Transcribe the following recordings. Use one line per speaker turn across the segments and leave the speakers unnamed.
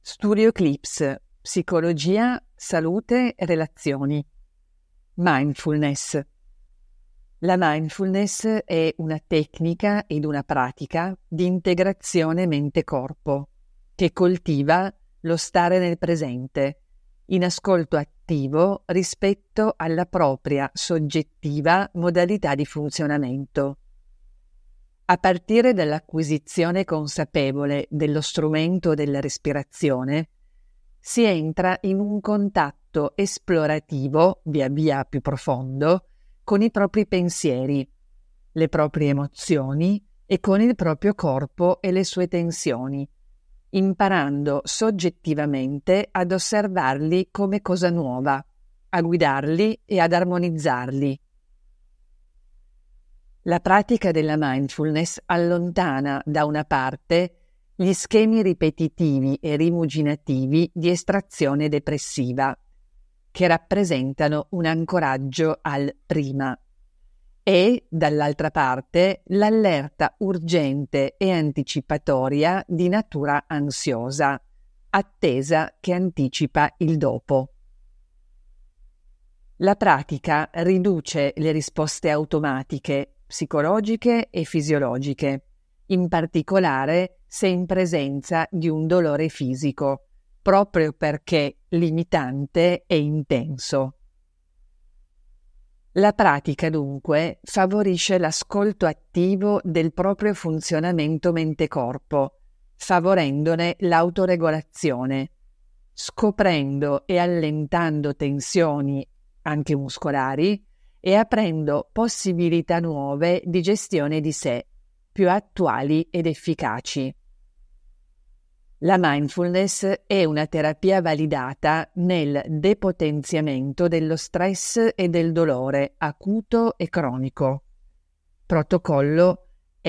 Studio Eclipse, psicologia, salute, relazioni. Mindfulness. La mindfulness è una tecnica ed una pratica di integrazione mente-corpo che coltiva lo stare nel presente, in ascolto attivo rispetto alla propria soggettiva modalità di funzionamento. A partire dall'acquisizione consapevole dello strumento della respirazione, si entra in un contatto esplorativo, via via più profondo, con i propri pensieri, le proprie emozioni e con il proprio corpo e le sue tensioni, imparando soggettivamente ad osservarli come cosa nuova, a guidarli e ad armonizzarli. La pratica della mindfulness allontana da una parte gli schemi ripetitivi e rimuginativi di estrazione depressiva, che rappresentano un ancoraggio al prima, e, dall'altra parte, l'allerta urgente e anticipatoria di natura ansiosa, attesa che anticipa il dopo. La pratica riduce le risposte automatiche, psicologiche e fisiologiche, in particolare se in presenza di un dolore fisico, proprio perché limitante e intenso. La pratica, dunque, favorisce l'ascolto attivo del proprio funzionamento mente-corpo, favorendone l'autoregolazione, scoprendo e allentando tensioni, anche muscolari, e aprendo possibilità nuove di gestione di sé, più attuali ed efficaci. La mindfulness è una terapia validata nel depotenziamento dello stress e del dolore acuto e cronico. Protocollo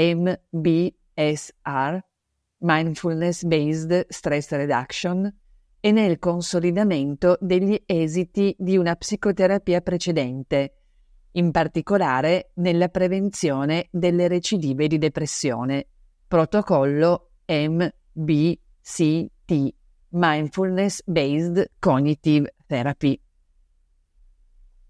MBSR, Mindfulness Based Stress Reduction, e nel consolidamento degli esiti di una psicoterapia precedente, in particolare nella prevenzione delle recidive di depressione. Protocollo MBCT, Mindfulness Based Cognitive Therapy.